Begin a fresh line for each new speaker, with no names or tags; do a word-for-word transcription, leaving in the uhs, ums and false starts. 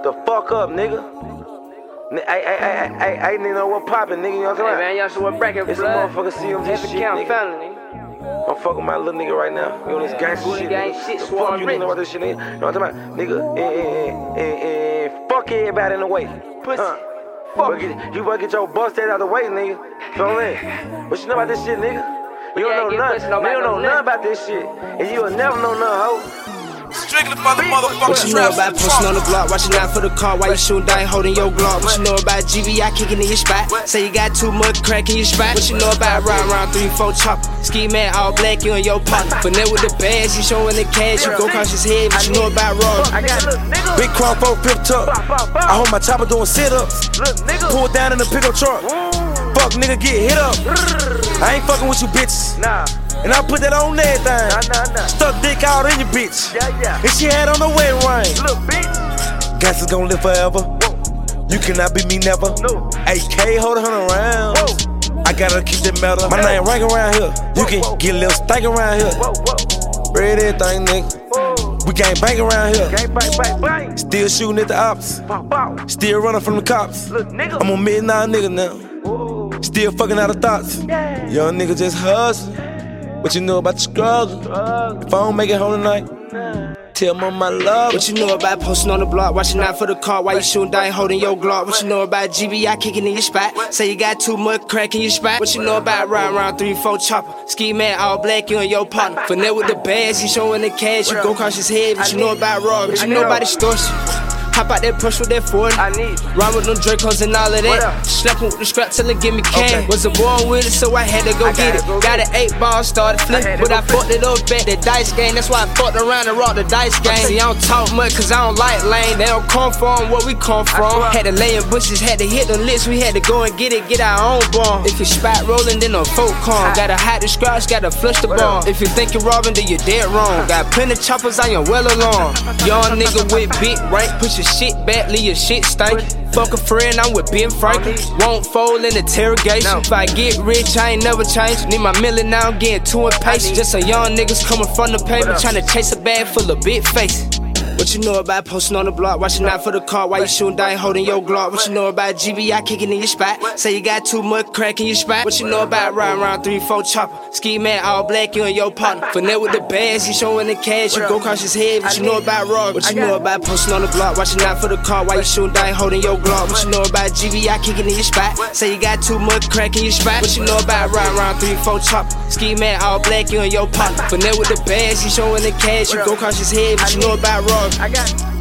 The fuck up, nigga. Hey, hey, hey, hey, hey, nigga, know what poppin', nigga, you know what I'm talking about?
Hey, man, y'all should what bracket
It's a
blood.
motherfucker C M G
That's
shit,
count
nigga.
felony.
I'm fucking my little nigga right now. You on this gangsta
Booty
shit,
gang
nigga.
shit,
The
Swan
fuck you
Rich.
know about this shit, nigga? You know what I'm talking about? Nigga, and, and, and, and fuck everybody in the way.
Pussy.
Huh.
Fuck.
But get, you better get your bust head out the way, nigga. Feel me? What you know about this shit, nigga? You
Yeah,
don't know
get
nothing.
pussy,
You
no matter
don't know
nothing.
nothing about this shit. And you'll never know nothing, hoe.
Strictly for the motherfucking
What you know about posting on the block, watching out for the car while you shooting down, holding your Glock? What you know about G V I kicking in your spot? Say you got too much crack in your spot. What you know about round round three four chop? Ski man all black, you and your partner. Finette with the bags, you showing the cash. You go across his head, what you know about raw?
I got look, nigga.
Big crown four fifth tuck. I hold my chopper doing sit-ups.
Look, nigga.
Pull down in the pickup truck. Fuck nigga, get hit up. I ain't fucking with you bitches.
Nah.
And I put that on everything.
Nah, nah, nah.
Stuck dick out in your bitch.
Yeah, yeah.
And she had on the wedding ring.
Look, bitch.
Gangsters gon' live forever.
Whoa.
You cannot be me never.
No.
A K hold a hundred rounds.
Whoa.
I gotta keep that metal. My name rank around here. You can
Whoa.
get a little stank around here.
Whoa, whoa.
Red everything, nigga.
Whoa.
We gang bang around here.
Gang, bang, bang, bang.
Still shooting at the ops.
Bow, bow.
Still running from the cops.
Look, nigga.
I'm a midnight nigga now.
Whoa.
Still fucking out of thoughts.
Yeah.
Young nigga just hustle. What you know about the struggle?
Drug.
If I don't make it home tonight,
Nah.
tell mama I love
What you know about posting on the block, watching out for the car while you shooting down, holding your Glock? What you know about G V I kicking in your spot? Say you got too much crack in your spot. What you know about round round three four chopper? Ski man all black, you and your partner. Finette with the bags, you showing the cash. You go across his head. What you know about raw? What you know about extortion? Hop out that push with that forty.
I need.
Rhyme with them Dracos and all of
What
that.
up?
Slapping with the scrap till it give me can.
Okay.
Was a born with it, so I had to go
I
get
gotta
it.
go
Got
get
an eight ball, started
I
flip,
had to
but
go
I fucked it up at the dice game. That's why I fucked around and rocked the dice game. See, I don't talk much cause I don't like lane. They don't come from where we come from.
swear.
Had to lay in bushes, had to hit the licks. We had to go and get it, get our own bomb. If you spot rolling, then a folk come. Gotta hide the scratch, gotta flush the bomb. If you think you're robbing, then you're dead wrong. Got plenty choppers on your well along. Young nigga with big rank, push your shit back, leave your shit stank. Fuck a friend, I'm with Ben Franklin. Won't fold in interrogation.
No.
If I get rich, I ain't never change. Need my million now, I'm getting too impatient. Just some young niggas coming from the pavement, trying to chase a bag full of big face. What you know about posting on the block, watching out for the car while you shooting down, holding your Glock? What you know about G V I kicking in your spot? Say you got too much crack in your spot. What you know about round round three four chopper? Ski man all black, you and your partner. Finette with the bags, you showing the cash. You go across his head. What you know about raw? What you know about posting on the block, watching out for the car while you shooting down, holding your Glock? What you know about G V I kicking in your spot? Say you got too much crack in your spot. What you know about round round three four chopper? Ski man all black, you and your partner. Finette with the bags, you showing the cash. You go across his head. What you know about raw?
I got.